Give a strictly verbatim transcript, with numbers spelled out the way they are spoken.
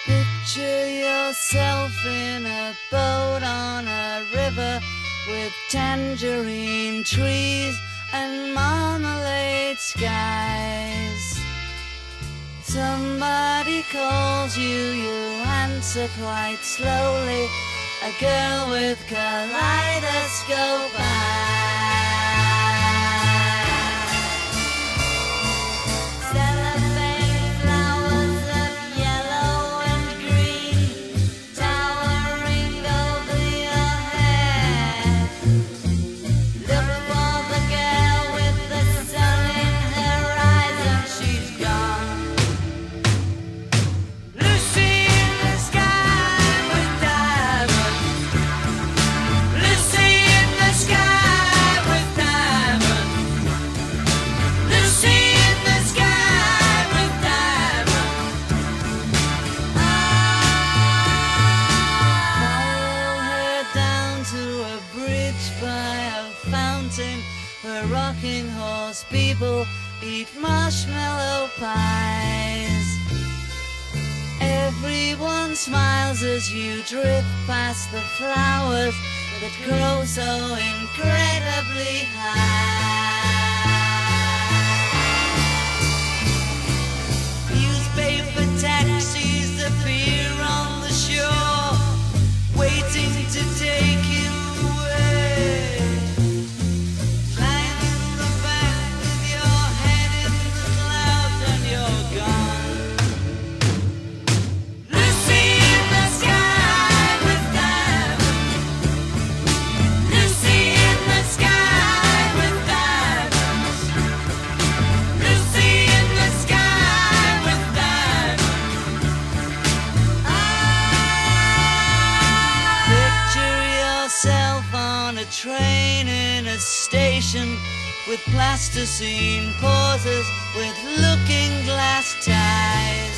Picture yourself in a boat on a river with tangerine trees and marmalade skies. Somebody calls you, you answer quite slowly. A girl with kaleidoscope eyes. Cellophane flowers of yellow and green towering over your head. Look for the girl with the sun in her eyes and she's gone. Lucy in the sky with diamonds. Lucy in the sky with diamonds. Lucy in the sky with diamonds. Follow her down to a bridge by a fountain where rocking horse people eat marshmallow pies. Everyone smiles as you drift past the flowers that grow so incredibly high. Newspaper taxis appear on the shore, waiting to take you away. Flying in the back with your head in the clouds and you're gone. Lucy in the sky with diamonds. Lucy in the sky with diamonds. Lucy in the sky with diamonds. Picture yourself on a train in a station with plasticine pauses with looking glass ties.